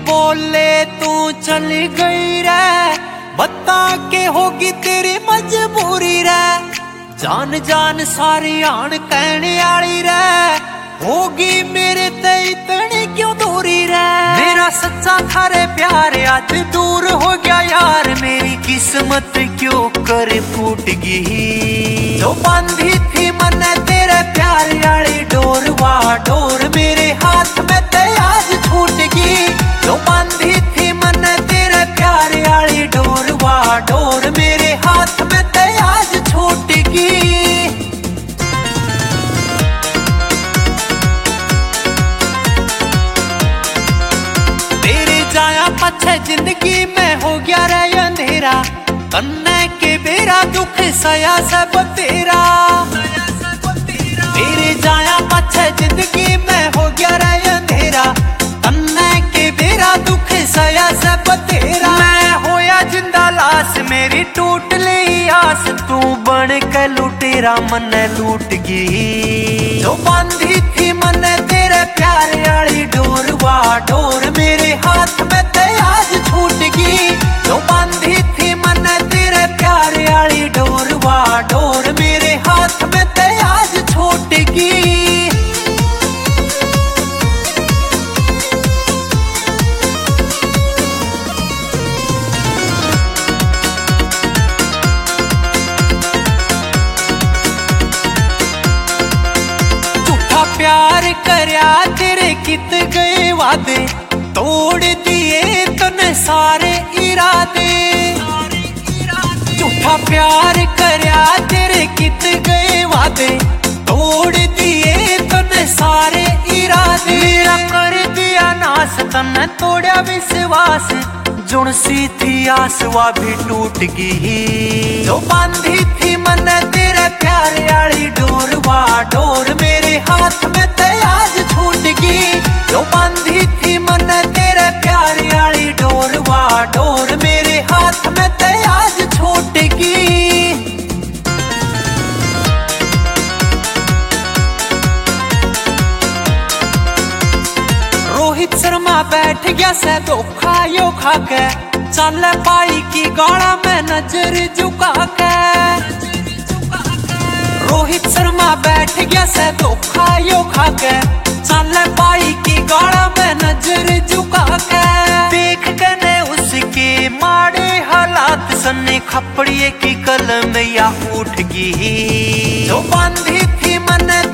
बोले तू चल गई रे, बता के होगी तेरी मजबूरी रे। जान जान सारी आन कहने आली रे, होगी मेरे ते इतनी क्यों दूरी रे। मेरा सच्चा थारे प्यार आज दूर हो गया यार, मेरी किस्मत क्यों कर फूट गई। जो बांधी थी मन तेरे प्यार वाली डोर, वाह डोर मेरे हाथ में ते आज छूट गई। जो बांधी थी मन तेरे प्यार वाली डोर, वाह डोर मेरे हाथ में ते आज छूट गई। तेरे जाया पछे जिंदगी में हो गया रे अंधेरा, तन्ने के बेरा दुख सया सब तेरा। तेरे जाया पछे जिंदगी में हो गया रे अंधेरा, तन्ने के बेरा दुख सया सब तेरा। मैं होया जिंदा लाश मेरी टूट ली आस, तू बन के लुटेरा मन लूट गई। जो बांधी थी मन तेरे प्यार वाली डोर, वाह डोर मेरे हाथ में ते आज छूट गई। जो बांधी थी मन तेरे प्यार वाली डोर, वाह डोर मेरे हाथ में ते आज छूट गई। प्यार करया तेरे कित गए वादे, तोड़ दिए तूने सारे इरादे। झूठा प्यार करया तेरे कित गए वादे, तोड़ दिए तूने सारे इरादे। मेरा कर दिया नास तन्ने तोड़ा विश्वास, जुण सी थी आस वा भी टूट गई। जो बांधी थी मन तेरे प्यार वाली डोर, वाह डोर मेरे हाथ में ते आज छूट गई। जो बांधी थी मन तेरे प्यार वाली डोर, वाह डोर मेरे हाथ में ते आज छूट गई। रोहित शर्मा बैठ गया से धोखा यो खाके, चल पाई की गाड़ा में नजर झुका के। रोहित शर्मा बैठ गया से धोखा यो खाके, चल पाई की गाड़ा में नजर झुका के। देख गने उसके माड़े हालात, सन्ने खपड़िए की कलम या उठ गई। जो बांधी थी मन